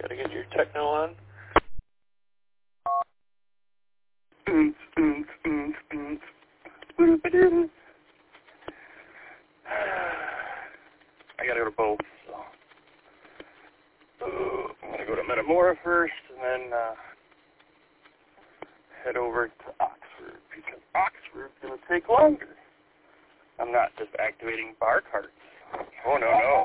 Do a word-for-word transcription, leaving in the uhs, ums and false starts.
Gotta get your techno on. I gotta go to both, so. I'm gonna go to Metamora first, and then uh, head over to Oxford, because Oxford's gonna take longer. I'm not just activating bar carts. Oh, no, no.